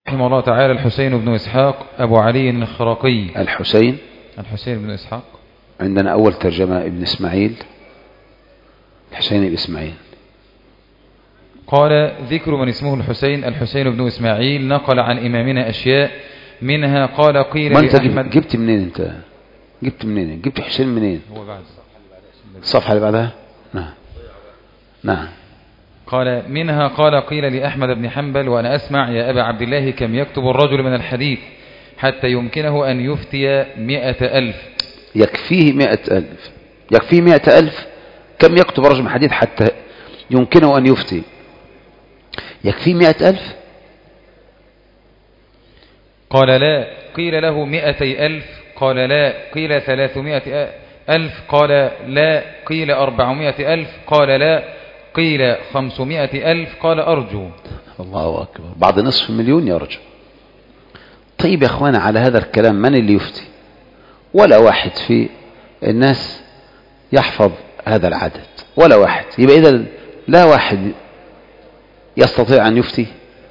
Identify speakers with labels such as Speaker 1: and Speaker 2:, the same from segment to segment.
Speaker 1: رحمه الله تعالى الحسين بن إسحاق أبو علي الخراقي.
Speaker 2: الحسين
Speaker 1: بن إسحاق.
Speaker 2: عندنا أول ترجمة ابن إسماعيل، الحسين بن إسماعيل.
Speaker 1: قال: ذكر من اسمه الحسين بن إسماعيل نقل عن إمامنا أشياء منها قال قيل
Speaker 2: لأحمد. جبت منين أنت؟ جبت حسين منين؟
Speaker 1: هو بعد
Speaker 2: الصفحة اللي بعدها. نعم.
Speaker 1: قال: منها قال قيل لأحمد بن حنبل: وأنا أسمع يا أبا عبد الله كم يكتب الرجل من الحديث حتى يمكنه أن يفتي 100,000.
Speaker 2: يكفيه 100,000. يكفيه 100,000. كم يكتب الرجل من الحديث حتى يمكنه أن يفتي؟ يكفيه 100,000.
Speaker 1: قال: لا. قيل له 200,000. قال: لا. قيل 300,000. قال: لا. قيل 400,000. قال: لا. قيل 500,000. قال: أرجو.
Speaker 2: الله أكبر، بعد نصف مليون يرجو. طيب يا أخوانا، على هذا الكلام من اللي يفتي؟ ولا واحد في الناس يحفظ هذا العدد، ولا واحد. يبقى إذا لا واحد يستطيع أن يفتي.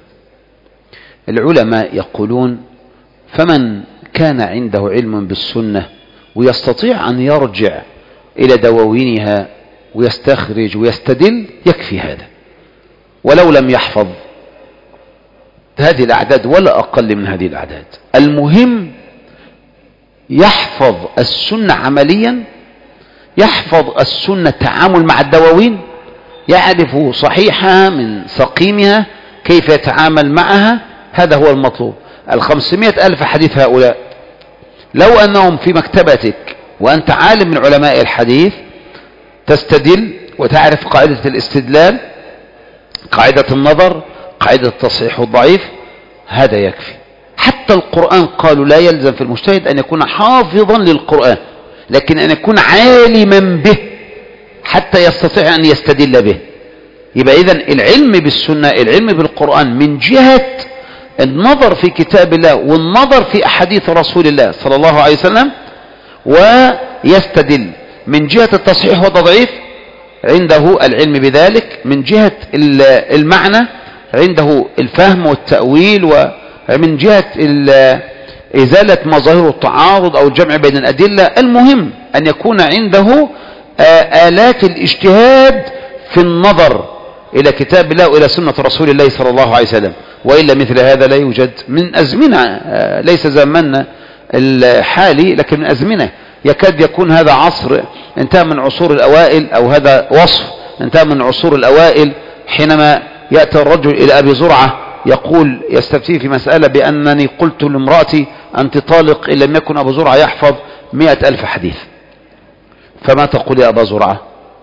Speaker 2: العلماء يقولون: فمن كان عنده علم بالسنة ويستطيع أن يرجع إلى دواوينها ويستخرج ويستدل يكفي هذا، ولو لم يحفظ هذه الأعداد ولا أقل من هذه الأعداد. المهم يحفظ السنة عمليا، يحفظ السنة التعامل مع الدواوين، يعرف صحيحها من سقيمها، كيف يتعامل معها. هذا هو المطلوب. 500,000 حديث هؤلاء لو أنهم في مكتبتك وأنت عالم من علماء الحديث تستدل وتعرف قاعدة الاستدلال، قاعدة النظر، قاعدة التصحيح والضعيف، هذا يكفي. حتى القرآن قالوا لا يلزم في المجتهد أن يكون حافظا للقرآن، لكن أن يكون عالما به حتى يستطيع أن يستدل به. يبقى إذن العلم بالسنة، العلم بالقرآن من جهة النظر في كتاب الله والنظر في أحاديث رسول الله صلى الله عليه وسلم، ويستدل من جهة التصحيح والتضعيف عنده العلم بذلك، من جهة المعنى عنده الفهم والتأويل، ومن جهة إزالة مظاهر التعارض أو الجمع بين الأدلة. المهم أن يكون عنده آلات الاجتهاد في النظر إلى كتاب الله وإلى سنة رسول الله صلى الله عليه وسلم، وإلا مثل هذا لا يوجد من أزمنة، ليس زماننا الحالي لكن من أزمنة. يكاد يكون هذا عصر انتهى من عصور الأوائل، أو هذا وصف انتهى من عصور الأوائل، حينما يأتي الرجل إلى أبي زرعة يقول يستفتيه في مسألة بأنني قلت لامرأتي أنت طالق إن لم يكن أبو زرعة يحفظ 100,000 حديث، فما تقول يا أبا زرعة؟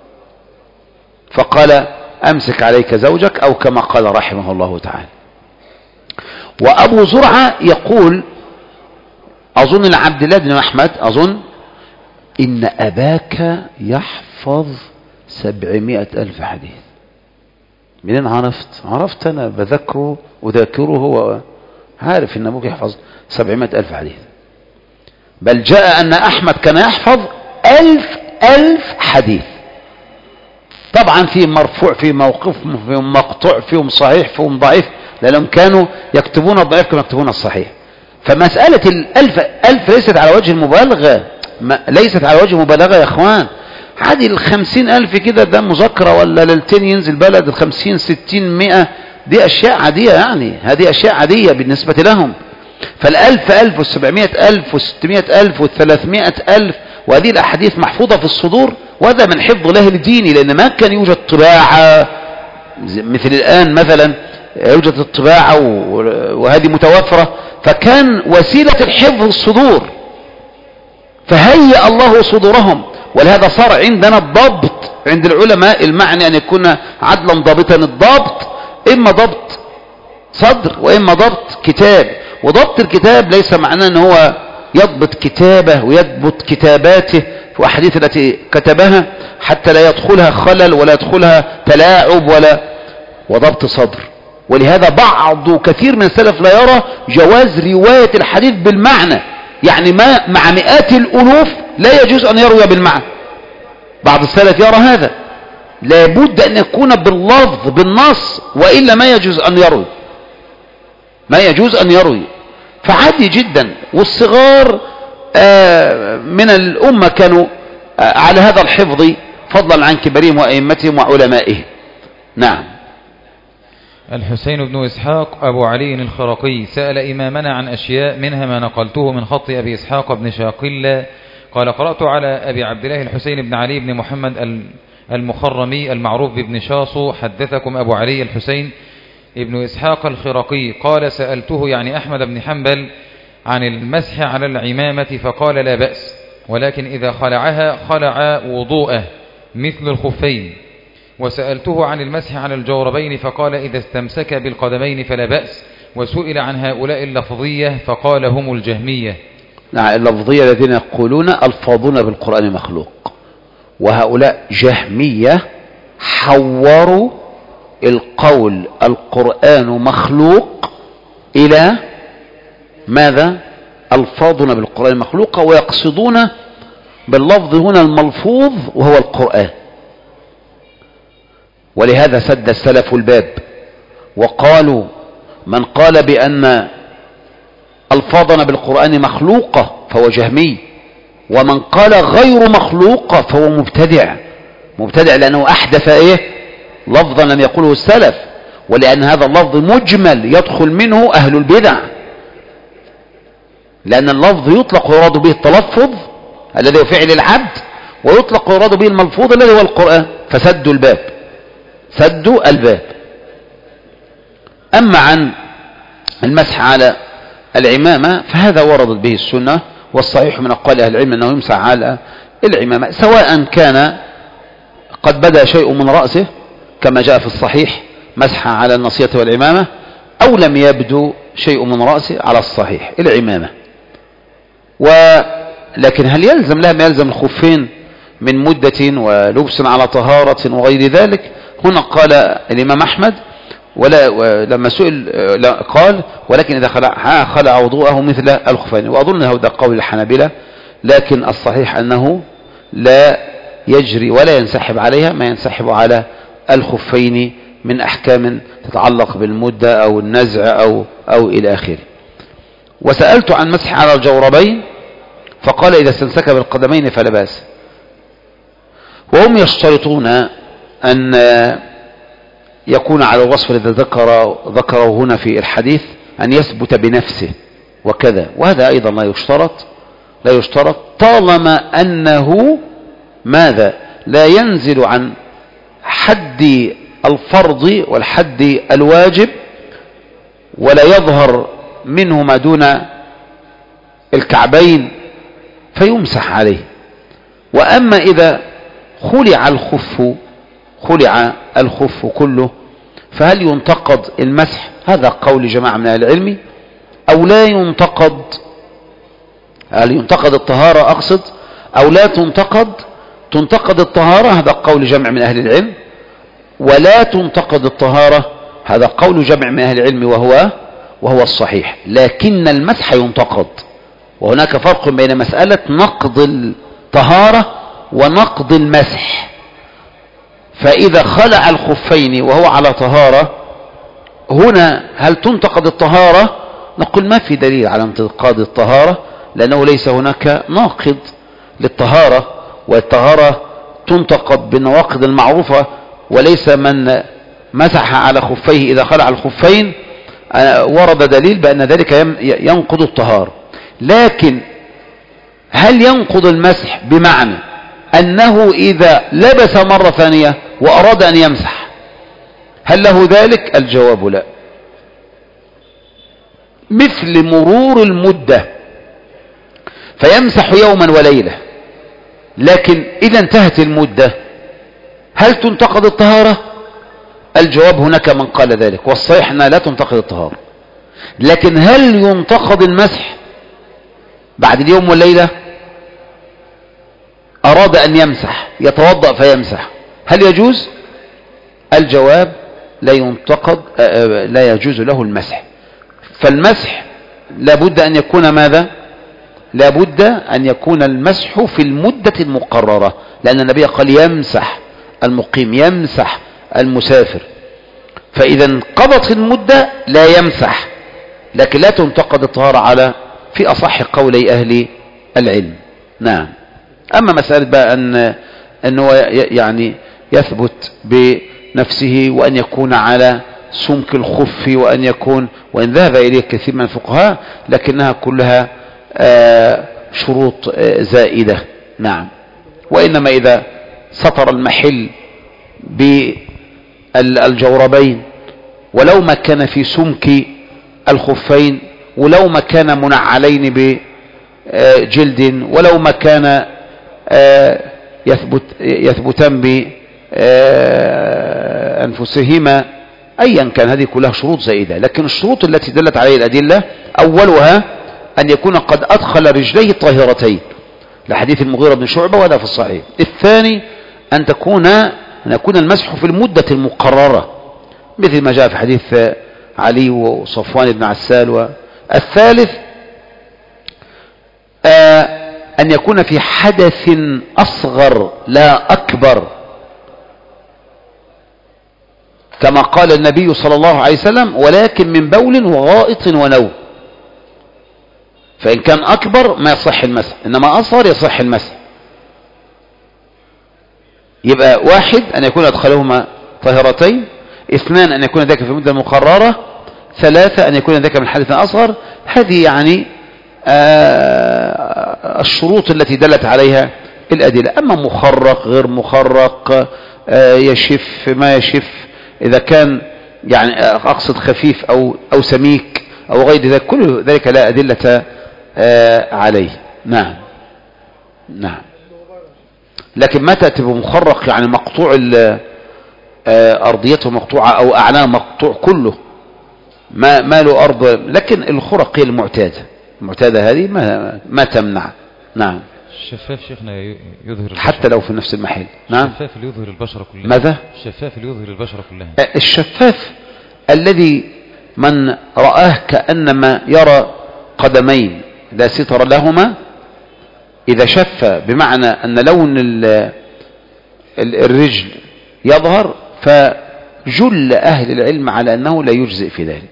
Speaker 2: فقال: أمسك عليك زوجك، أو كما قال رحمه الله تعالى. وأبو زرعة يقول، أظن لعبد الله بن أحمد، أظن إن أباك يحفظ 700,000 حديث. منين عرفت أنا بذكره وذاكره، هو عارف إن أبوك يحفظ 700,000 حديث. بل جاء أن أحمد كان يحفظ 1,000 حديث. طبعا في مرفوع، في موقف، في مقطوع، فيهم صحيح، فيهم ضعيف، لأنهم كانوا يكتبون الضعيف كما يكتبون الصحيح. فمسألة 1,000 ليست على وجه المبالغة، ليست على وجه المبالغة يا اخوان. هذه 50,000 كده ده مذاكرة، ولا ليلتين ينزل بلد 50 60 100، دي أشياء عادية، يعني هذه أشياء عادية بالنسبة لهم. فال1,000 1,000 و700,000 و600,000 و300,000، وهذه الأحاديث محفوظة في الصدور، وهذا من حفظ الله الديني، لأن ما كان يوجد طباعة مثل الآن مثلا يوجد الطباعة وهذه متوفرة، فكان وسيلة الحفظ الصدور، فهيأ الله صدورهم. ولهذا صار عندنا الضبط عند العلماء، المعنى أن يكون عدلا ضابطا. الضبط إما ضبط صدر وإما ضبط كتاب. وضبط الكتاب ليس معناه أنه هو يضبط كتابه ويضبط كتاباته وأحاديث التي كتبها حتى لا يدخلها خلل ولا يدخلها تلاعب وضبط صدر. ولهذا كثير من السلف لا يرى جواز رواية الحديث بالمعنى، يعني ما مع مئات الألوف لا يجوز أن يروي بالمعنى. بعض السلف يرى هذا، لابد أن يكون باللفظ بالنص، وإلا ما يجوز أن يروي. ما يجوز أن يروي، فعادي جدا. والصغار من الأمة كانوا على هذا الحفظ فضلا عن كبارهم وأئمتهم وعلمائهم. نعم.
Speaker 1: الحسين بن إسحاق أبو علي الخرقي سأل إمامنا عن أشياء منها ما نقلته من خط أبي إسحاق بن شاقلة قال قرأت على أبي عبد الله الحسين بن علي بن محمد المخرمي المعروف بابن شاصو حدثكم أبو علي الحسين ابن إسحاق الخرقي قال سألته يعني أحمد بن حنبل عن المسح على العمامة فقال لا بأس، ولكن إذا خلعها خلع وضوءه مثل الخفين. وسألته عن المسح على الجوربين فقال إذا استمسك بالقدمين فلا بأس. وسئل عن هؤلاء اللفظية فقال هم الجهمية.
Speaker 2: نعم، اللفظية الذين يقولون ألفاظنا بالقرآن مخلوق، وهؤلاء جهمية حوروا القول القرآن مخلوق إلى ماذا؟ ألفاظنا بالقرآن مخلوقة، ويقصدون باللفظ هنا الملفوظ وهو القرآن. ولهذا سد السلف الباب وقالوا من قال بأن ألفاظنا بالقرآن مخلوقة فهو جهمي، ومن قال غير مخلوقة فهو مبتدع لأنه أحدث لفظا لم يقوله السلف، ولأن هذا اللفظ مجمل يدخل منه أهل البدع، لأن اللفظ يطلق ويراد به التلفظ الذي هو فعل العبد، ويطلق ويراد به الملفوظ الذي هو القرآن، فسدوا الباب. أما عن المسح على العمامة فهذا وردت به السنة، والصحيح من أقوال أهل العلم أنه يمسح على العمامة سواء كان قد بدأ شيء من رأسه كما جاء في الصحيح مسح على النصية والعمامة، أو لم يبدو شيء من رأسه على الصحيح العمامة. ولكن هل يلزم لها ما يلزم الخفين من مدة ولبس على طهارة وغير ذلك؟ هنا قال الإمام أحمد لما سئل قال ولكن إذا خلع وضوءه مثل الخفين، وأظن هذا قول الحنابلة، لكن الصحيح أنه لا يجري ولا ينسحب عليها ما ينسحب على الخفين من أحكام تتعلق بالمدة أو النزع أو إلى آخره. وسألت عن مسح على الجوربين فقال إذا استمسك بالقدمين فلا بأس. وهم يشترطون أن يكون على الوصف الذي ذكره هنا في الحديث أن يثبت بنفسه وكذا، وهذا أيضا لا يشترط طالما أنه ماذا؟ لا ينزل عن حد الفرض والحد الواجب، ولا يظهر منه ما دون الكعبين فيمسح عليه. وأما إذا خلع الخف كله فهل ينتقد المسح؟ هذا قول جماعة من أهل العلم، أو لا ينتقد؟ هل ينتقد الطهارة أقصد أو لا تنتقد الطهارة؟ هذا قول جمع من أهل العلم. ولا تنتقد الطهارة هذا قول جمع من أهل العلم وهو الصحيح، لكن المسح ينتقد. وهناك فرق بين مسألة نقض الطهارة ونقض المسح. فإذا خلع الخفين وهو على طهارة هنا هل تنتقد الطهارة؟ نقول ما في دليل على انتقاد الطهارة، لأنه ليس هناك ناقض للطهارة، والطهارة تنتقد بالنواقض المعروفة، وليس من مسح على خفيه إذا خلع الخفين ورد دليل بأن ذلك ينقض الطهارة. لكن هل ينقض المسح بمعنى أنه إذا لبس مرة ثانية وأراد أن يمسح هل له ذلك؟ الجواب لا. مثل مرور المدة فيمسح يوما وليلة، لكن إذا انتهت المدة هل تنتقد الطهارة؟ الجواب هناك من قال ذلك، والصحيح أنها لا تنتقد الطهارة. لكن هل ينتقد المسح بعد اليوم والليلة؟ أراد أن يمسح يتوضأ فيمسح، هل يجوز؟ الجواب لا ينتقد، لا يجوز له المسح. فالمسح لابد أن يكون ماذا؟ لابد أن يكون المسح في المدة المقررة، لأن النبي قال يمسح المقيم يمسح المسافر. فإذا انقضت المدة لا يمسح، لكن لا تنتقد الطهارة على في أصح قولي أهل العلم. نعم. أما مسألة بقى أنه يعني يثبت بنفسه وأن يكون على سمك الخف وأن ذهب إليه كثير من الفقهاء، لكنها كلها شروط زائدة. نعم. وإنما إذا سطر المحل بالجوربين ولو ما كان في سمك الخفين ولو ما كان منعلين بجلد ولو ما كان يثبتان بأنفسهما أيا كان، هذه كلها شروط زائدة. لكن الشروط التي دلت عليه الأدلة أولها أن يكون قد أدخل رجليه طاهرتين لحديث المغيرة بن شعبة ولا في الصحيح. الثاني أن يكون المسح في المدة المقررة مثل ما جاء في حديث علي وصفوان بن عسال. الثالث أن يكون في حدث أصغر لا أكبر، كما قال النبي صلى الله عليه وسلم ولكن من بول وغائط ونوم. فإن كان أكبر ما يصح المسح، إنما أصغر يصح المسح. يبقى واحد أن يكون أدخلهما طاهرتين، اثنان أن يكون ذاك في المدة المقررة، ثلاثة أن يكون ذاك من حدث أصغر. هذه يعني الشروط التي دلت عليها الأدلة. أما مخرق غير مخرق، يشف ما يشف، إذا كان يعني أقصد خفيف أو سميك أو غير ذلك، كل ذلك لا أدلة عليه. نعم. نعم. لكن متى تبقى مخرق يعني مقطوع أرضيته مقطوعة أو أعلاه مقطوع كله ما له أرض، لكن الخرق هي المعتادة هذه ما تمنع. نعم.
Speaker 1: الشفاف شيخنا يظهر البشرة
Speaker 2: حتى لو في نفس المحل. نعم.
Speaker 1: الشفاف اللي يظهر البشرة كلها.
Speaker 2: ماذا؟
Speaker 1: الشفاف اللي يظهر البشرة كلها.
Speaker 2: الشفاف الذي من رآه كأنما يرى قدمين لا ستر لهما، إذا شف بمعنى أن لون الرجل يظهر، فجل أهل العلم على أنه لا يجزئ في ذلك،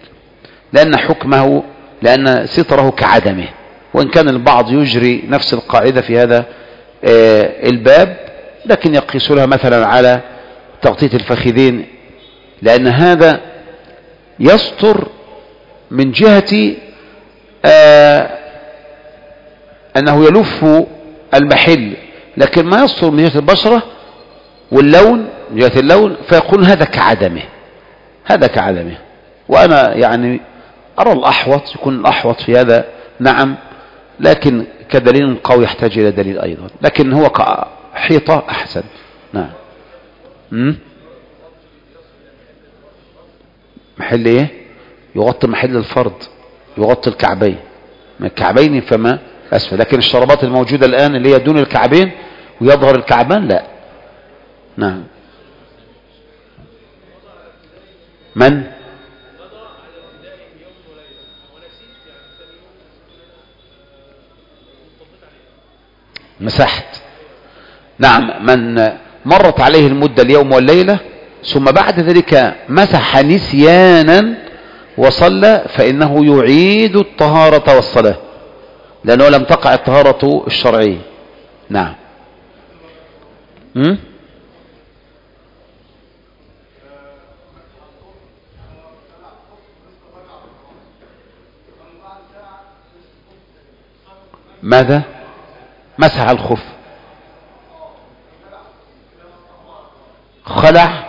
Speaker 2: لأن ستره كعدمه. وإن كان البعض يجري نفس القاعدة في هذا الباب، لكن يقيس لها مثلا على تغطية الفخذين، لأن هذا يستر من جهة أنه يلف المحل، لكن ما يستر من جهة البشرة واللون، من جهة اللون، فيقول هذا كعدمه. وأنا يعني أرى الأحوط، يكون الأحوط في هذا نعم، لكن كدليل قوي يحتاج إلى دليل أيضا، لكن هو كحيطة أحسن. نعم. محل إيه؟ يغطي محل الفرد، يغطي الكعبين، من الكعبين فما أسفل. لكن الشرابات الموجودة الآن اللي هي دون الكعبين ويظهر الكعبان لا. نعم. من مسحت؟ نعم، من مرت عليه المدة اليوم والليلة ثم بعد ذلك مسح نسيانا وصلى، فإنه يعيد الطهارة والصلاة، لأنه لم تقع الطهارة الشرعية. نعم. ماذا؟ مسح الخف، خلع.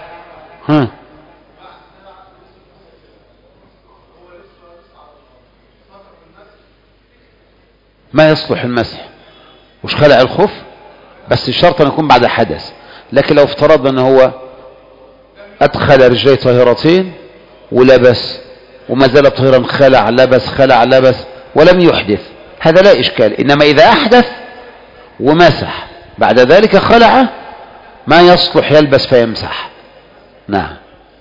Speaker 2: ما يصلح المسح، وش خلع الخف، بس الشرط أن يكون بعد حدث. لكن لو افترضنا أنه هو أدخل رجليه طاهرتين ولبس وما زال طاهرا، خلع لبس ولم يحدث، هذا لا إشكال. إنما إذا أحدث ومسح بعد ذلك خلع، ما يصلح يلبس فيمسح. نعم.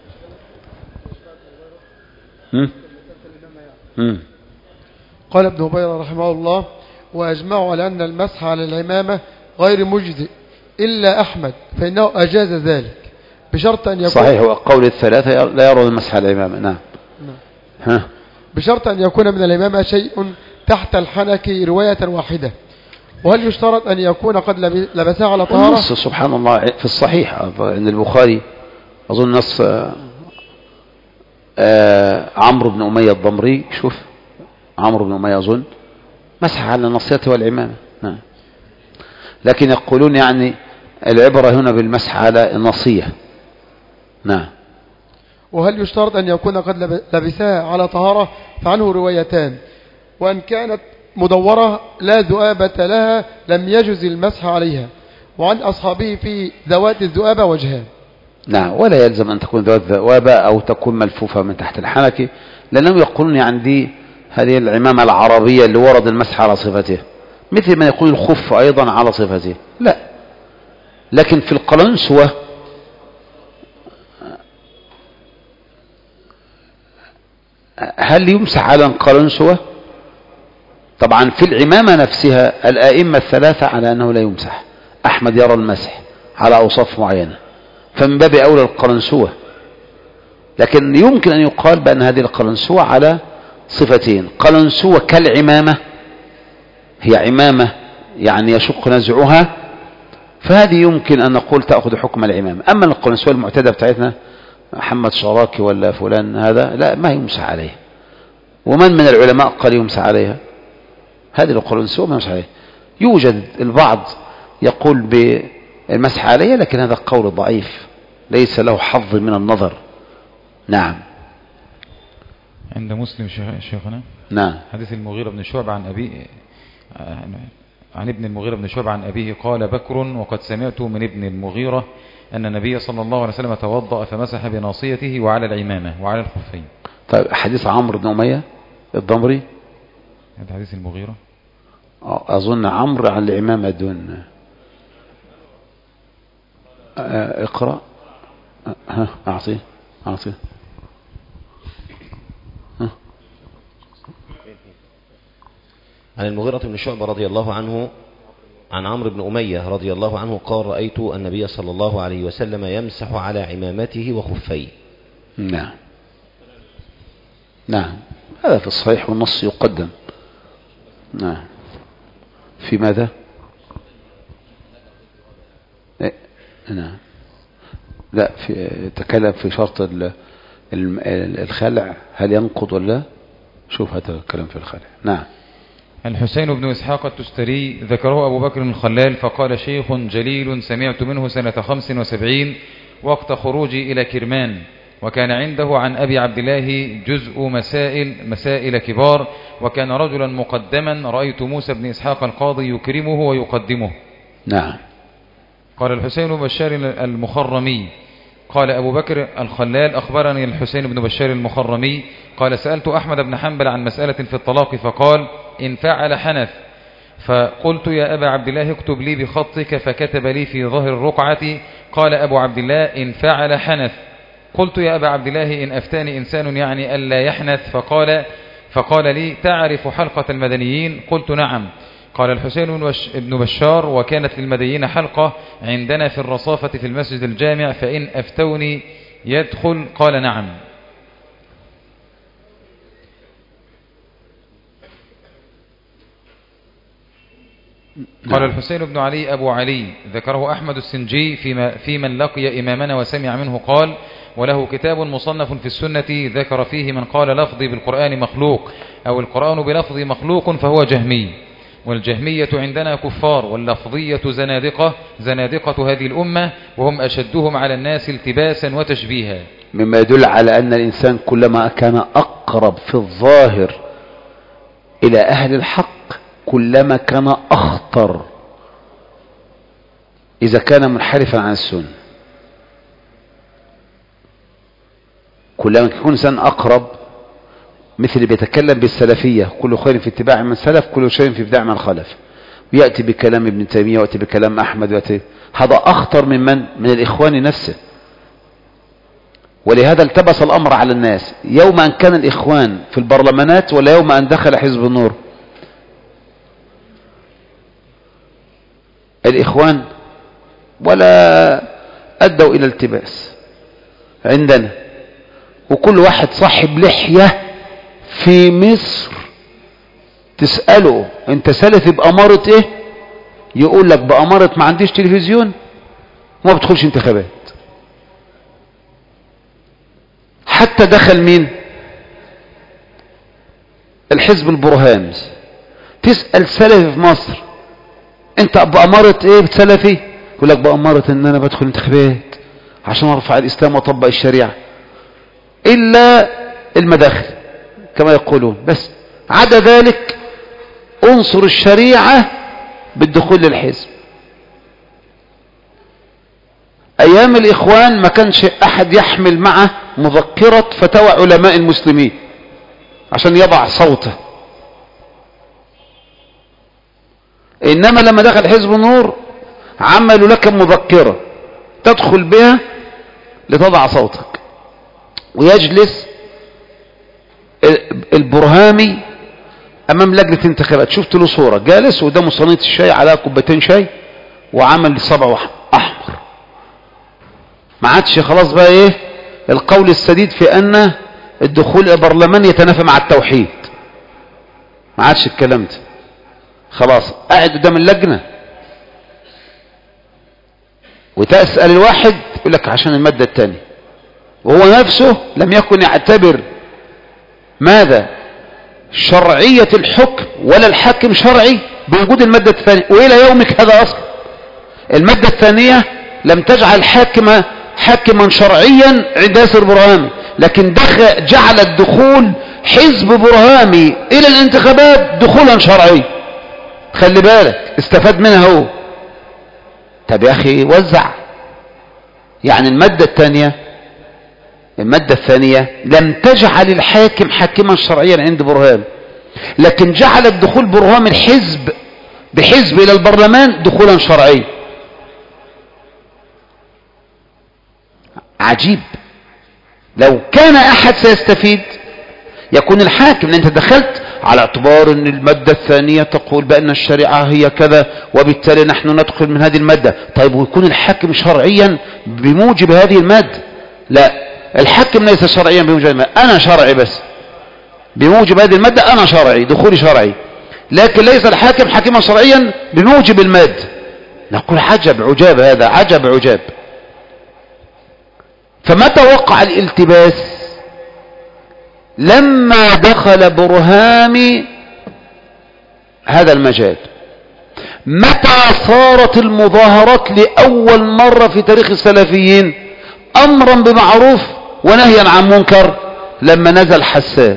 Speaker 3: قال ابن هبيرة رحمه الله: وأجمعوا على أن المسح على العمامة غير مجزئ إلا أحمد، فإنه أجاز ذلك بشرط أن يكون
Speaker 2: صحيح. وقول الثلاثة لا يرون المسح على العمامة. نعم.
Speaker 3: بشرط أن يكون من الإمامة شيء تحت الحنك رواية واحدة. وهل يشترط أن يكون قد لبسها على طهارة؟
Speaker 2: النص سبحان الله في الصحيح أن البخاري أظن نص عمرو بن أمية الضمري، شوف عمرو بن أمية أظن مسح على النصية والعمامة. نعم. لكن يقولون يعني العبرة هنا بالمسح على النصية. نعم.
Speaker 3: وهل يشترط أن يكون قد لبسها على طهارة؟ فعنه روايتان، وأن كانت مدورة لا ذؤابة لها لم يجز المسح عليها، وعن أصحابه في ذوات الذؤابة وجهان.
Speaker 2: نعم. ولا يلزم أن تكون ذوات ذؤابة أو تكون ملفوفة من تحت الحنك، لأنهم يقولون يعني دي هذه العمامة العربية اللي ورد المسح على صفته، مثل ما يقول الخف أيضا على صفته. لا، لكن في القلنسوة هل يمسح على القلنسوة؟ طبعا في العمامة نفسها الآئمة الثلاثة على أنه لا يمسح. أحمد يرى المسح على أوصاف معينة، فمن باب أولى القلنسوة. لكن يمكن أن يقال بأن هذه القلنسوة على صفتين: قلنسوة كالعمامة، هي عمامة يعني يشق نزعها، فهذه يمكن أن نقول تأخذ حكم العمامة. أما القلنسوة المعتادة بتاعتنا محمد شراكي ولا فلان هذا لا، ما يمسح عليه. ومن من العلماء قال يمسح عليها؟ هذه القلنسوة ما يمسح عليها. يوجد البعض يقول بالمسح عليها، لكن هذا قول ضعيف ليس له حظ من النظر. نعم.
Speaker 1: عند مسلم شيخنا
Speaker 2: نعم.
Speaker 1: حديث المغيرة بن شعبة عن أبيه، عن ابن المغيرة بن شعبة عن أبيه قال بكر: وقد سمعت من ابن المغيرة أن النبي صلى الله عليه وسلم توضأ فمسح بناصيته وعلى العمامة وعلى الخفين.
Speaker 2: طيب حديث عمرو بن أمية الضمري،
Speaker 1: هذا حديث المغيرة
Speaker 2: أظن عمرو على العمامة دون. اقرأ. أعطيه.
Speaker 4: عن المغيرة بن شعبة رضي الله عنه عن عمرو بن أمية رضي الله عنه قال: رأيت النبي صلى الله عليه وسلم يمسح على عمامته وخفيه.
Speaker 2: نعم. نعم، هذا في الصحيح والنص يقدم. نعم. في ماذا؟ نعم. لا، في تكلم في شرط الخلع، هل ينقض ولا؟ شوف هذا الكلام في الخلع. نعم.
Speaker 1: الحسين بن إسحاق التستري ذكره أبو بكر الخلال فقال: شيخ جليل سمعت منه سنة 75 وقت خروجي إلى كرمان، وكان عنده عن أبي عبد الله جزء مسائل كبار، وكان رجلا مقدما رأيت موسى بن إسحاق القاضي يكرمه ويقدمه.
Speaker 2: نعم.
Speaker 1: قال الحسين بن بشار المخرمي قال أبو بكر الخلال: أخبرني الحسين بن بشار المخرمي قال: سألت أحمد بن حنبل عن مسألة في الطلاق فقال: إن فعل حنث. فقلت: يا أبا عبد الله اكتب لي بخطك، فكتب لي في ظهر الرقعة. قال أبو عبد الله: إن فعل حنث. قلت: يا أبا عبد الله إن أفتاني إنسان يعني ألا يحنث. فقال لي: تعرف حلقة المدنيين؟ قلت: نعم. قال الحسين بن بشار: وكانت للمدنيين حلقة عندنا في الرصافة في المسجد الجامع، فإن أفتوني يدخل؟ قال: نعم. قال الحسين بن علي أبو علي ذكره أحمد السنجي في من لقي إمامنا وسمع منه قال: وله كتاب مصنف في السنة ذكر فيه من قال لفظي بالقرآن مخلوق أو القرآن بلفظي مخلوق فهو جهمي، والجهمية عندنا كفار، واللفظية زنادقة هذه الأمة، وهم أشدهم على الناس التباسا وتشبيها.
Speaker 2: مما يدل على أن الإنسان كلما كان أقرب في الظاهر إلى أهل الحق كلما كان أخطر إذا كان منحرفا عن السنة. كلما يكون إنسان أقرب، مثل بيتكلم بالسلفية: كل خير في اتباع من سلف، كل شيء في ابتداع من خلف، ويأتي بكلام ابن تيمية ويأتي بكلام أحمد هذا أخطر من الإخوان نفسه. ولهذا التبس الأمر على الناس يوم أن كان الإخوان في البرلمانات ولا يوم أن دخل حزب النور. الإخوان ولا أدوا إلى التباس عندنا، وكل واحد صاحب لحية في مصر تسأله انت سلفي بأمارة ايه؟ يقول لك بأمارة ما عنديش تلفزيون وما بدخلش انتخابات. حتى دخل مين؟ الحزب البرهاني. تسأل سلفي في مصر انت بأمارة ايه بسلفي؟ يقول لك بأمارة ان انا بدخل انتخابات عشان ارفع الاسلام واطبق الشريعة. الا المداخل كما يقولون، بس عدا ذلك انصر الشريعة بالدخول للحزب. ايام الاخوان ما كانش احد يحمل معه مذكرة فتاوى علماء المسلمين عشان يضع صوته، انما لما دخل حزب النور عملوا لك مذكرة تدخل بها لتضع صوتك. ويجلس البرهامي امام لجنة انتخابات، شفت له صورة جالس قدامه صينية الشاي على كوبايتين شاي وعمل صبع احمر. ما عادش خلاص بقى ايه القول السديد في ان الدخول البرلمان يتنافى مع التوحيد، ما عادش الكلام ده. خلاص قاعد قدام اللجنة وتسأل الواحد يقول لك عشان المادة الثانية، وهو نفسه لم يكن يعتبر ماذا شرعية الحكم ولا الحاكم شرعي بوجود المادة الثانية. وإلى يومك هذا أصلا المادة الثانية لم تجعل الحاكم حاكما شرعيا عند ياسر برهامي، لكن جعل الدخول حزب برهامي إلى الانتخابات دخولا شرعي. خلي بالك استفاد منها هو. طب يا أخي وزع. يعني المادة الثانية لم تجعل الحاكم حاكما شرعيا عند برهان، لكن جعل الدخول برهان الحزب بحزب إلى البرلمان دخولا شرعيا. عجيب. لو كان أحد سيستفيد يكون الحاكم، لأن أنت دخلت على اعتبار أن المادة الثانية تقول بأن الشريعة هي كذا وبالتالي نحن ندخل من هذه المادة. طيب ويكون الحاكم شرعيا بموجب هذه المادة؟ لا، الحاكم ليس شرعيا بموجب المادة، أنا شرعي بس بموجب هذه المادة، أنا شرعي دخولي شرعي، لكن ليس الحاكم حاكما شرعيا بموجب المادة. نقول عجب عجاب، هذا عجب عجاب. فمتى وقع الالتباس؟ لما دخل برهامي هذا المجال. متى صارت المظاهرات لأول مرة في تاريخ السلفيين أمرا بمعروف ونهيا عن منكر؟ لما نزل حسان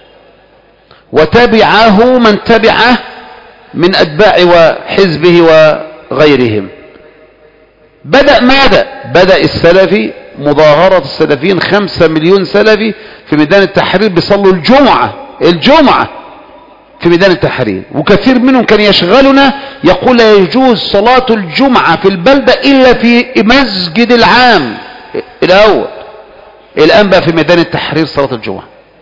Speaker 2: وتبعه من تبعه من أتباع وحزبه وغيرهم. بدأ ماذا؟ بدأ السلفي مظاهرة السلفيين 5 مليون سلفي في ميدان التحرير بيصلوا الجمعة في ميدان التحرير، وكثير منهم كان يشغلنا يقول لا يجوز صلاة الجمعة في البلدة إلا في مسجد العام الأول. الآن بقى في ميدان التحرير صلاة الجمعة،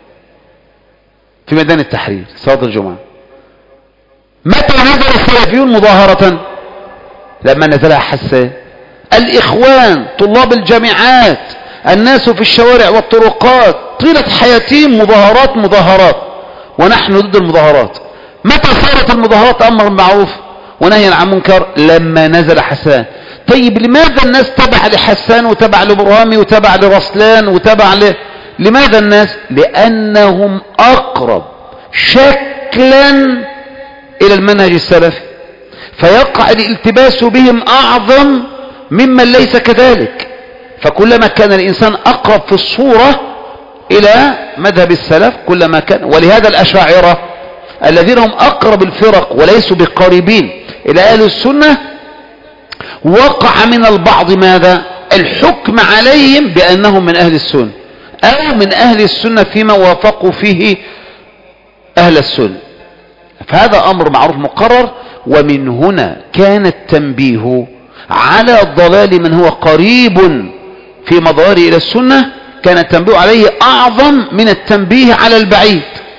Speaker 2: في ميدان التحرير صلاة الجمعة. متى نزل السلفيون مظاهرة؟ لما نزلها حسان. الإخوان، طلاب الجامعات، الناس في الشوارع والطرقات طيلة حياتهم مظاهرات، ونحن ضد المظاهرات. متى صارت المظاهرات أمر معروف ونهي عن منكر؟ لما نزل حسان. طيب لماذا الناس تبع لحسان وتبع لبرهامي وتبع لرسلان وتبع لماذا الناس؟ لأنهم أقرب شكلا إلى المنهج السلفي، فيقع الالتباس بهم أعظم ممن ليس كذلك. فكلما كان الإنسان أقرب في الصورة إلى مذهب السلف كلما كان. ولهذا الأشاعرة الذين هم أقرب الفرق وليسوا بقريبين إلى أهل السنة وقع من البعض ماذا؟ الحكم عليهم بأنهم من أهل السنة أو من أهل السنة فيما وافقوا فيه أهل السنة. فهذا أمر معروف مقرر. ومن هنا كان التنبيه على ضلال من هو قريب في مظاهره إلى السنة، كان التنبيه عليه أعظم من التنبيه على البعيد.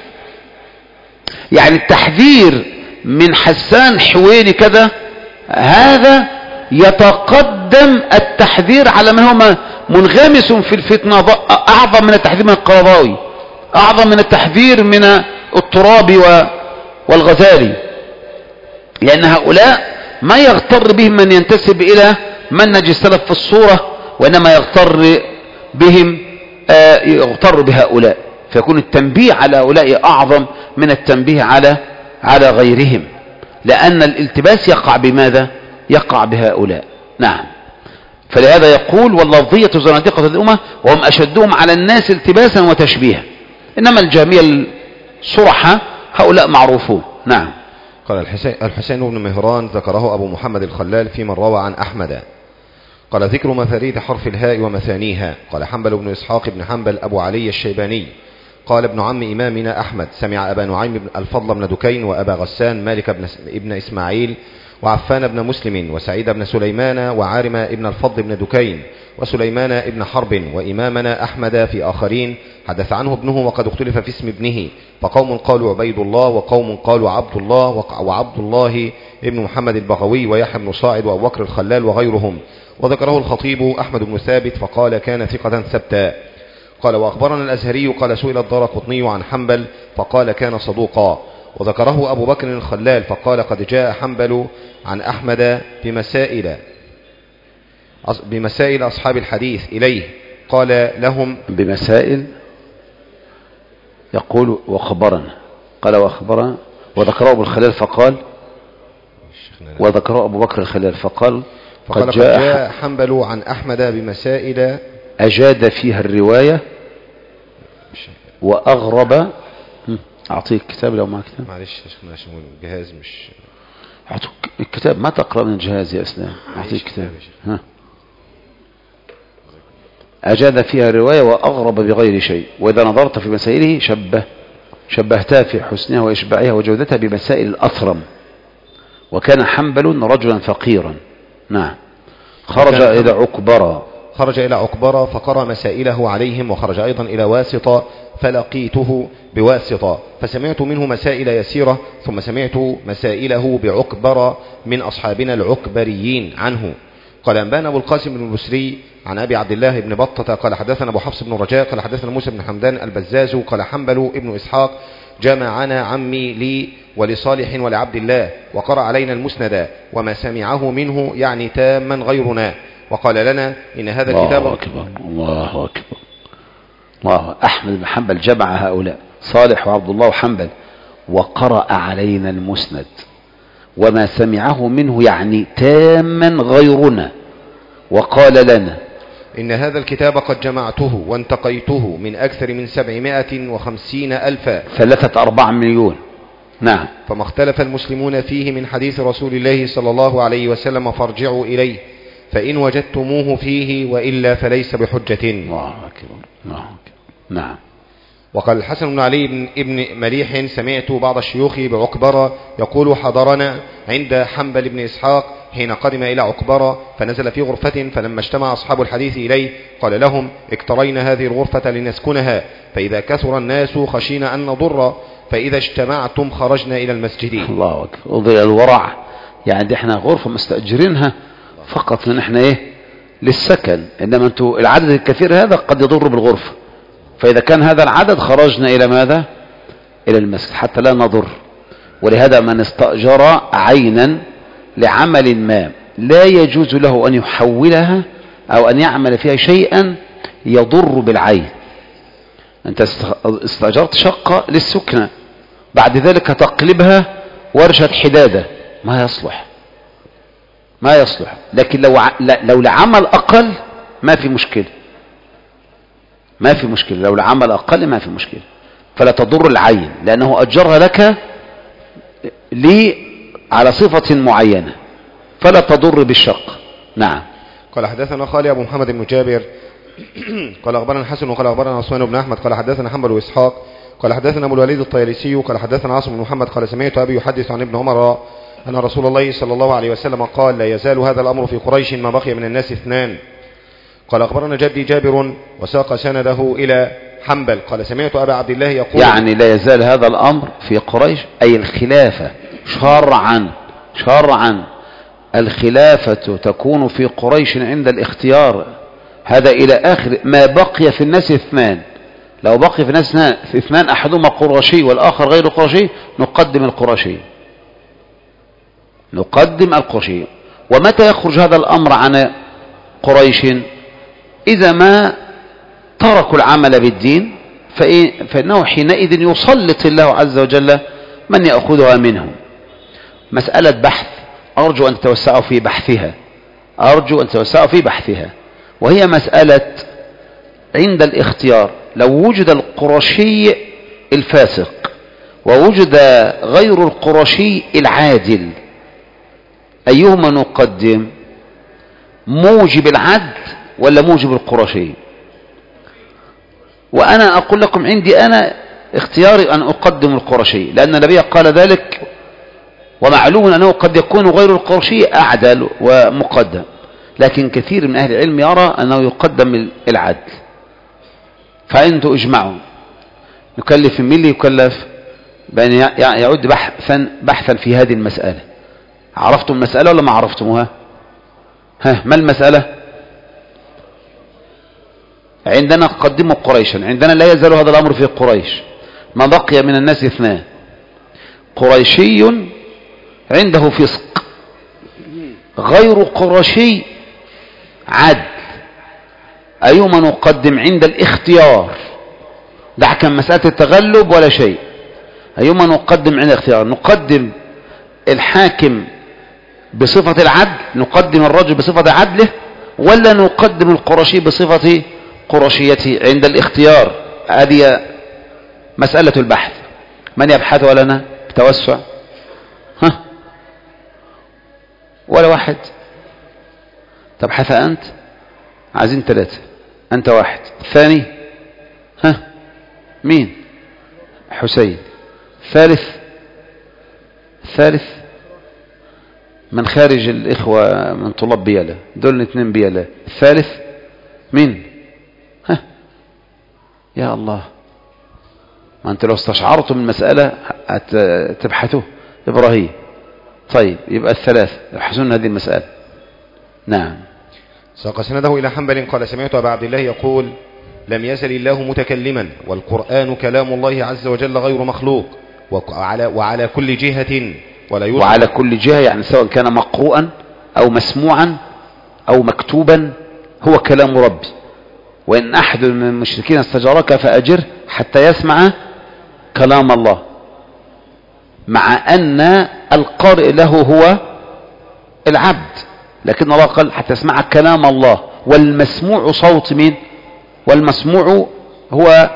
Speaker 2: يعني التحذير من حسان حويني كذا هذا يتقدم التحذير على من هو منغمس في الفتنة أعظم من التحذير من القرضاوي أعظم من التحذير من التراب والغزال، لأن هؤلاء ما يغتر بهم من ينتسب إلى منهج السلف في الصورة، وإنما يغتر بهؤلاء، فيكون التنبيه على هؤلاء أعظم من التنبيه على غيرهم، لأن الالتباس يقع بماذا؟ يقع بهؤلاء. نعم. فلهذا يقول واللفظية زنادقة الأمة وهم أشدهم على الناس التباسا وتشبيها، إنما الجهمية الصرحة هؤلاء معروفون. نعم.
Speaker 4: قال الحسين بن مهران ذكره أبو محمد الخلال في من روى عن أحمد. قال ذكر مفاريد حرف الهاء ومثانيها. قال حنبل بن إسحاق بن حنبل أبو علي الشيباني قال ابن عم إمامنا أحمد سمع أبا نعيم الفضل بن دكين وأبا غسان مالك بن إسماعيل وعفان بن مسلم وسعيد بن سليمان وعارم بن الفضل بن دكين وسليمان بن حرب وإمامنا أحمد في آخرين حدث عنه ابنه وقد اختلف في اسم ابنه، فقوم قالوا عبيد الله وقوم قالوا عبد الله وعبد الله ابن محمد البغوي ويحيى بن صاعد وأبو بكر الخلال وغيرهم. وذكره الخطيب أحمد بن ثابت فقال كان ثقة ثبتا. قال وأخبرنا الأزهري قال سئل الدارقطني عن حنبل فقال كان صدوقا. وذكره أبو بكر الخلال فقال قد جاء حنبل عن أحمد بمسائل أصحاب الحديث إليه قال لهم
Speaker 2: بمسائل، يقول وخبرنا، قال وأخبرنا. وذكره أبو الخلال فقال وذكره أبو بكر الخلال فقال
Speaker 4: قد جاء حنبل عن أحمد بمسائل
Speaker 2: أجاد فيها الرواية وأغرب. أعطيك كتاب لو معك كتاب.
Speaker 4: معلش عشان الجهاز مش
Speaker 2: أعطيك الكتاب، ما تقرأ من الجهاز يا أسلام. أعطيك كتاب. ها. أجاد فيها الرواية وأغرب بغير شيء، وإذا نظرت في مسائله شبهتها في حسنها وإشباعها وجودتها بمسائل الأثرم. وكان حنبل رجلا فقيرا. نعم. خرج إلى عكبرة
Speaker 4: فقرأ مسائله عليهم، وخرج أيضا إلى واسطة فلقيته بواسطة فسمعت منه مسائل يسيرة، ثم سمعت مسائله بعكبرة من أصحابنا العكبريين عنه. قال أنبانا أبو القاسم بن البسري عن أبي عبد الله بن بطة قال حدثنا أبو حفص بن رجاء قال حدثنا موسى بن حمدان البزاز قال حنبل ابن إسحاق جمعنا عمي لي ولصالح ولعبد الله وقرأ علينا المسند وما سمعه منه يعني تاما غيرنا، وقال لنا إن هذا الكتاب.
Speaker 2: الله أكبر. الله. أحمد بن حنبل جمع هؤلاء صالح وعبد الله وحنبل وقرأ علينا المسند وما سمعه منه يعني تاما غيرنا، وقال لنا
Speaker 4: إن هذا الكتاب قد جمعته وانتقيته من أكثر من 750,000
Speaker 2: 3-4 مليون. نعم.
Speaker 4: فما اختلف المسلمون فيه من حديث رسول الله صلى الله عليه وسلم فارجعوا إليه فإن وجدتموه فيه وإلا فليس بحجة.
Speaker 2: الله أكبر. الله أكبر. نعم.
Speaker 4: وقال الحسن بن علي بن مليح سمعت بعض الشيوخ بعكبرة يقول حضرنا عند حنبل بن إسحاق حين قدم إلى عكبرة فنزل في غرفة، فلما اجتمع أصحاب الحديث إليه قال لهم اكترينا هذه الغرفة لنسكنها، فإذا كثر الناس خشينا أن نضر، فإذا اجتمعتم خرجنا إلى المسجد.
Speaker 2: الله أكبر. وضي الورع، يعني احنا غرفة مستأجرينها فقط من احنا للسكن، انما انتوا العدد الكثير هذا قد يضر بالغرفة، فإذا كان هذا العدد خرجنا إلى ماذا؟ إلى المسجد حتى لا نضر. ولهذا من استأجر عينا لعمل ما لا يجوز له أن يحولها أو أن يعمل فيها شيئا يضر بالعين. أنت استأجرت شقة للسكنة، بعد ذلك تقلبها ورشة حدادة، ما يصلح. لكن لو لعمل أقل ما في مشكلة، لو العمل أقل ما في مشكلة، فلا تضر العين لأنه أجرها لك على صفة معينة، فلا تضر بالشق. نعم.
Speaker 4: قال حدثنا خالي أبو محمد بن جابر قال أخبرنا الحسن وقال أخبرنا عثمان بن أحمد قال حدثنا حنبل وإسحاق قال حدثنا أبو الوليد الطيالسي قال حدثنا عاصم بن محمد قال سمعت أبي يحدث عن ابن عمر أن رسول الله صلى الله عليه وسلم قال لا يزال هذا الأمر في قريش ما بقي من الناس 2. قال أخبرنا جدي جابر وساق سنده إلى حنبل قال سمعت أبا عبد الله يقول
Speaker 2: يعني لا يزال هذا الأمر في قريش، أي الخلافة شرعا الخلافة تكون في قريش عند الاختيار، هذا إلى آخر ما بقي في الناس 2، لو بقي في ناس في اثنان أحدهما قرشي والآخر غير قرشي نقدم القرشي، نقدم القرشي. ومتى يخرج هذا الأمر عن قريش؟ إذا ما تركوا العمل بالدين فإنه حينئذ يسلط الله عز وجل من يأخذها منهم. مسألة بحث أرجو أن تتوسعوا في بحثها، أرجو أن تتوسعوا في بحثها، وهي مسألة عند الاختيار لو وجد القرشي الفاسق ووجد غير القرشي العادل أيهما نقدم؟ موجب العدل ولا موجب القرشي؟ وأنا أقول لكم عندي أنا اختياري أن أقدم القرشي، لأن النبي قال ذلك، ومعلوم أنه قد يكون غير القرشي أعدل ومقدم، لكن كثير من أهل العلم يرى أنه يقدم العدل. فأنتوا اجمعوا، نكلف من اللي يكلف بأن يعد بحثا في هذه المسألة. عرفتم المسألة ولا ما عرفتموها؟ ما المسألة؟ عندنا قدموا قريشا، عندنا لا يزال هذا الأمر في قريش، ما بقي من الناس اثنان، قريشي عنده فسق غير قرشي عدل، أيهما نقدم عند الاختيار؟ دعك من مسألة التغلب ولا شيء، أيهما نقدم عند الاختيار؟ نقدم الحاكم بصفة العدل، نقدم الرجل بصفة عدله، ولا نقدم القرشي بصفة قرشيته عند الاختيار؟ هذه مسألة البحث. من يبحث لنا بتوسع؟ ولا واحد؟ تبحث أنت؟ عايزين 3، أنت 1، الثاني مين؟ حسين. الثالث من خارج الإخوة من طلاب بيالة، دول 2 بيالة. الثالث مين؟ يا الله، ما أنت لو استشعرتم المسألة تبحثوا. إبراهيم. طيب يبقى الثلاث يبحثون هذه المسألة. نعم.
Speaker 4: ساق سنده إلى حنبل قال سمعت أبا عبد الله يقول لم يزل الله متكلما والقرآن كلام الله عز وجل غير مخلوق وعلى كل جهة
Speaker 2: وعلى كل جهة، يعني سواء كان مقروءا أو مسموعا أو مكتوبا هو كلام ربي. وإن أحد من المشركين استجارك فأجره حتى يسمع كلام الله، مع أن القارئ له هو العبد، لكن الله قال حتى يسمع كلام الله. والمسموع صوت مين؟ والمسموع هو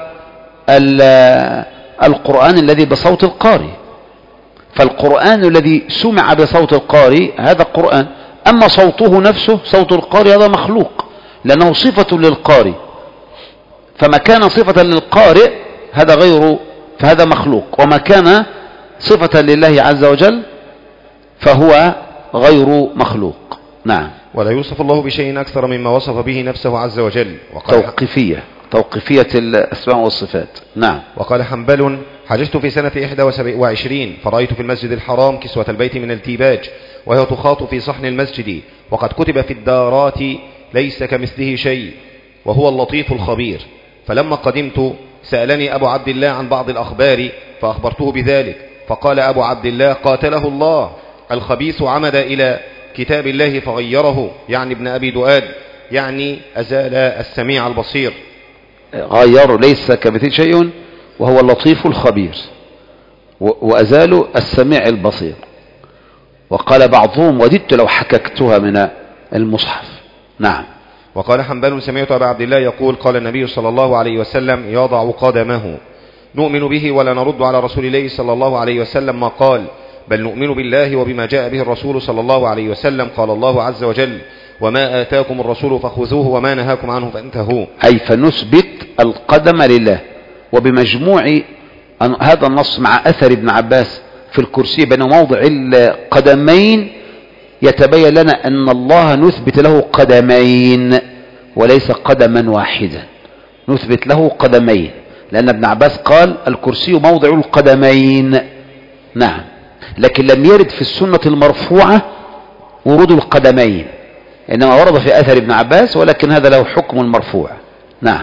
Speaker 2: القرآن الذي بصوت القارئ، فالقرآن الذي سمع بصوت القارئ هذا قرآن. أما صوته نفسه صوت القارئ هذا مخلوق، لأنه صفة للقارئ، فما كان صفة للقارئ فهذا مخلوق، وما كان صفة لله عز وجل فهو غير مخلوق. نعم.
Speaker 4: ولا يوصف الله بشيء أكثر مما وصف به نفسه عز وجل.
Speaker 2: توقيفية الأسماء والصفات. نعم.
Speaker 4: وقال حنبل حججت في سنة 21 فرأيت في المسجد الحرام كسوة البيت من التيباج وهي تخاط في صحن المسجد، وقد كتب في الدارات ليس كمثله شيء وهو اللطيف الخبير. فلما قدمت سألني أبو عبد الله عن بعض الأخبار فأخبرته بذلك، فقال أبو عبد الله قاتله الله الخبيث عمد إلى كتاب الله فغيره، يعني ابن أبي دؤاد، يعني أزال السميع البصير.
Speaker 2: غير ليس كمثل شيء وهو اللطيف الخبير، وأزال السميع البصير. وقال بعضهم وددت لو حككتها من المصحف. نعم.
Speaker 4: وقال حنبل سمعت أبا عبد الله يقول قال النبي صلى الله عليه وسلم يضع قدمه نؤمن به ولا نرد على رسول الله صلى الله عليه وسلم ما قال، بل نؤمن بالله وبما جاء به الرسول صلى الله عليه وسلم. قال الله عز وجل وما آتاكم الرسول فخذوه وما نهاكم عنه فانتهوا.
Speaker 2: أي فنثبت القدم لله. وبمجموع هذا النص مع أثر ابن عباس في الكرسي بين موضع القدمين يتبين لنا أن الله نثبت له قدمين وليس قدما واحدا، نثبت له قدمين، لأن ابن عباس قال الكرسي موضع القدمين. نعم. لكن لم يرد في السنة المرفوعة ورود القدمين، إنما ورد في أثر ابن عباس، ولكن هذا له حكم المرفوع. نعم.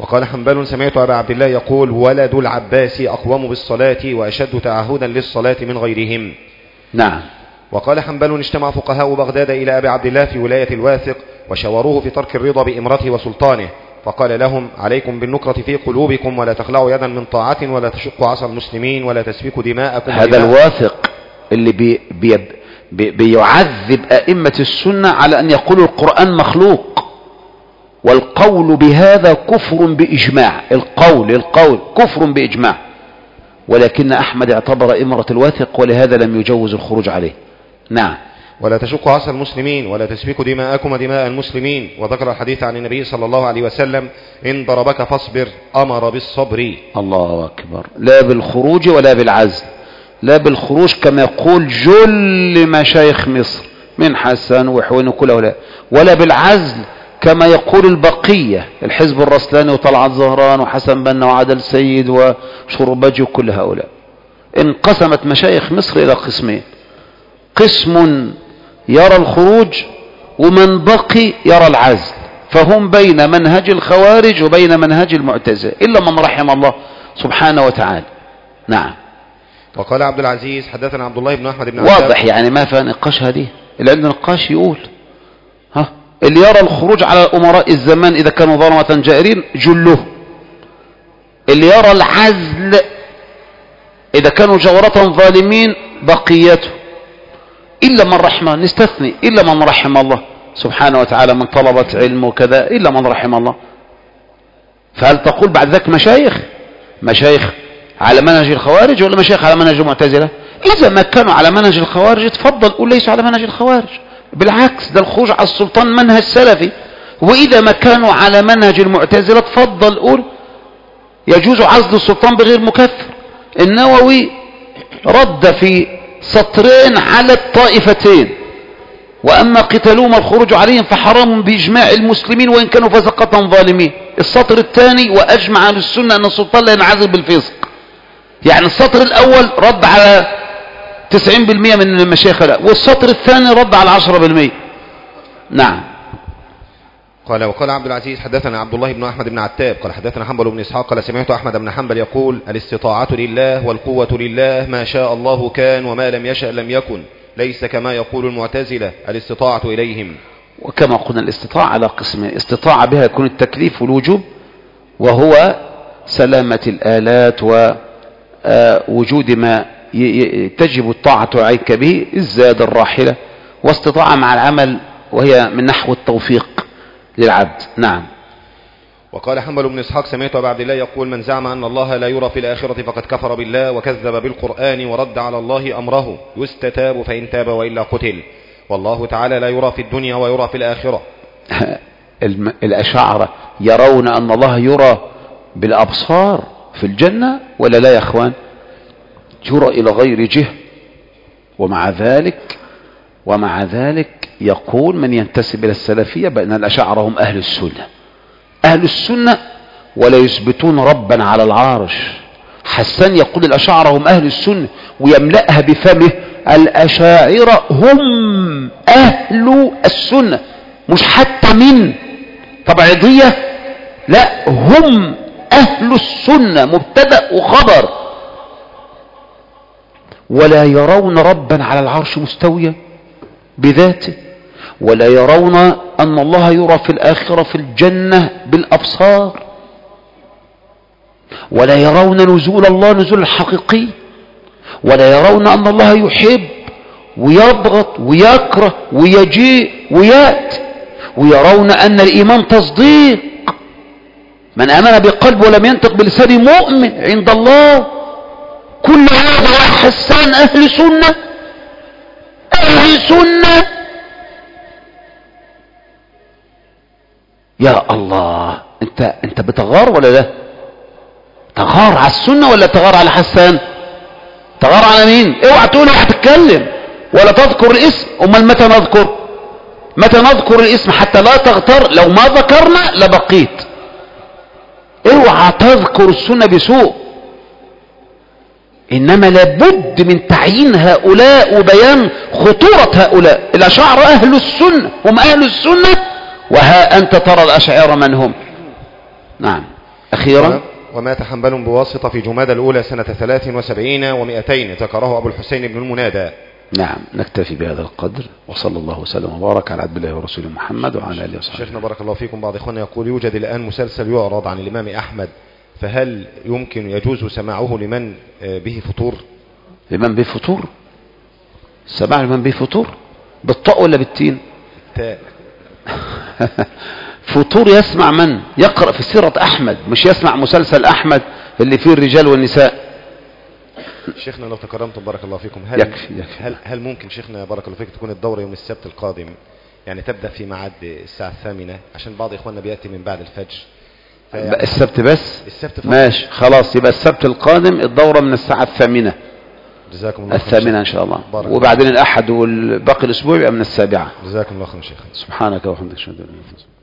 Speaker 4: وقال حنبل سمعت أبا عبد الله يقول ولد العباس أقوم بالصلاة وأشد تعهدا للصلاة من غيرهم.
Speaker 2: نعم.
Speaker 4: وقال حنبل اجتمع فقهاء بغداد إلى أبي عبد الله في ولاية الواثق وشاوروه في ترك الرضا بإمرته وسلطانه، فقال لهم عليكم بالنكرة في قلوبكم ولا تخلعوا يدا من طاعة ولا تشقوا عصا المسلمين ولا تسفكوا دماءكم.
Speaker 2: هذا الواثق اللي بيعذب أئمة السنة على أن يقولوا القرآن مخلوق، والقول بهذا كفر بإجماع. القول كفر بإجماع، ولكن أحمد اعتبر إمرة الواثق ولهذا لم يجوز الخروج عليه. نعم.
Speaker 4: ولا تشقوا عصا المسلمين ولا تسفكوا دماءكم ودماء المسلمين. وذكر الحديث عن النبي صلى الله عليه وسلم إن ضربك فاصبر أمر بالصبر. الله
Speaker 2: أكبر. لا بالخروج ولا بالعزل، لا بالخروج كما يقول جل مشايخ مصر من حسن وحوين وكل هؤلاء، ولا بالعزل كما يقول البقية الحزب الرسلاني وطلعت زهران وحسن بنا وعدل سيد وشربجي وكل هؤلاء. انقسمت مشايخ مصر إلى قسمين: قسم يرى الخروج ومن بقي يرى العزل، فهم بين منهج الخوارج وبين منهج المعتزلة إلا من رحم الله سبحانه وتعالى. نعم.
Speaker 4: وقال عبد العزيز حدثنا عبد الله بن أحمد بن
Speaker 2: واضح يعني ما فيها نقاش. هذه اللي عنده نقاش يقول اللي يرى الخروج على أمراء الزمان إذا كانوا ظلمة جائرين جله، اللي يرى العزل إذا كانوا جورة ظالمين بقيته، إلا من رحمه. نستثني إلا من رحم الله سبحانه وتعالى من طلبة علم وكذا، إلا من رحم الله. فهل تقول بعد ذلك مشايخ على منهج الخوارج ولا مشايخ على منهج المعتزلة؟ إذا ما كانوا على منهج الخوارج تفضل قول ليسوا على منهج الخوارج، بالعكس ده الخروج على السلطان منهج سلفي. وإذا ما كانوا على منهج المعتزلة تفضل قول يجوز عزل السلطان بغير مكفر. النووي رد في سطرين على الطائفتين: وأما قتالهم الخروج عليهم فحرام بإجماع المسلمين وإن كانوا فسقة ظالمين. السطر الثاني: وأجمع أهل السنة أن السلطان لا ينعزل بالفسق. يعني السطر الأول رد على 90% من المشايخ، والسطر الثاني رد على 10%. نعم.
Speaker 4: قال وقال عبد العزيز حدثنا عبد الله بن أحمد بن عتاب قال حدثنا حنبل بن إسحاق قال سمعت أحمد بن حنبل يقول الاستطاعة لله والقوة لله، ما شاء الله كان وما لم يشأ لم يكن، ليس كما يقول المعتزلة الاستطاعة إليهم.
Speaker 2: وكما قلنا الاستطاعة على قسمين: استطاعة بها يكون التكليف والوجوب وهو سلامة الآلات ووجود ما تجب الطاعة عليك به الزاد الراحلة، واستطاعة مع العمل وهي من نحو التوفيق للعبد. نعم.
Speaker 4: وقال حنبل بن إسحاق سمعت أبا عبد الله يقول من زعم أن الله لا يرى في الآخرة فقد كفر بالله وكذب بالقرآن ورد على الله أمره، يستتاب فإن تاب وإلا قتل، والله تعالى لا يرى في الدنيا ويرى في الآخرة.
Speaker 2: الأشاعرة يرون أن الله يرى بالأبصار في الجنة ولا لا يا أخوان؟ يرى إلى غير جهة. ومع ذلك يقول من ينتسب إلى السلفية بأن الأشاعرة هم أهل السنة ولا يثبتون ربا على العرش. حسان يقول الأشاعرة هم أهل السنة ويملأها بفمه: الأشاعرة هم أهل السنة، مش حتى من طبعيضية، لا هم أهل السنة مبتدأ وخبر. ولا يرون ربا على العرش مستويا بذاته، ولا يرون أن الله يرى في الآخرة في الجنة بالأبصار، ولا يرون نزول الله نزول الحقيقي، ولا يرون أن الله يحب ويضغط ويكره ويجيء ويأتي، ويرون أن الإيمان تصديق، من آمن بقلب ولم ينطق بلسان مؤمن عند الله. كل هذا حسان أهل سنة يا الله. انت بتغار ولا لا؟ تغار على السنة ولا تغار على حسان؟ تغار على مين؟ اوعى تقول هتتكلم ولا تذكر الاسم. امال متى نذكر الاسم حتى لا تغتر؟ لو ما ذكرنا لبقيت. اوعى تذكر السنة بسوء، انما لابد من تعيين هؤلاء وبيان خطورة هؤلاء. الاشاعرة اهل السنة، هم اهل السنة، وها انت ترى الاشاعرة من هم. نعم. أخيرا.
Speaker 4: ومات حنبل بواسطة في جمادى الأولى سنة 73 و200 ذكره أبو الحسين بن المنادى.
Speaker 2: نعم، نكتفي بهذا القدر، وصلى الله وسلم وبارك على عبد الله ورسوله محمد وعلى آله وصحبه.
Speaker 4: شيخنا بارك الله فيكم، بعض إخواننا يقول يوجد الآن مسلسل يعرض عن الإمام أحمد، فهل يجوز سماعه لمن به فطور؟
Speaker 2: لمن به فطور؟ سماع لمن به فطور بالطاء ولا بالتين؟
Speaker 4: التاء.
Speaker 2: فطور يسمع من يقرأ في سيرة أحمد، مش يسمع مسلسل أحمد اللي فيه الرجال والنساء.
Speaker 4: شيخنا لو تكرمتم بارك الله فيكم،
Speaker 2: يكفي.
Speaker 4: هل ممكن شيخنا بارك الله فيك تكون الدورة يوم السبت القادم، يعني تبدأ في ميعاد الساعة 8، عشان بعض إخواننا بيأتي من بعد الفجر.
Speaker 2: السبت بس؟
Speaker 4: السبت فقط.
Speaker 2: ماشي خلاص، يبقى السبت القادم الدورة من الساعة 8.
Speaker 4: جزاكم الله خير.
Speaker 2: 8 إن شاء الله، وبعدين الأحد والباقي الأسبوع يبقى من 7.
Speaker 4: جزاكم الله خير شيخ.
Speaker 2: سبحانك وبحمدك، أشهد أن لا إله إلا أنت.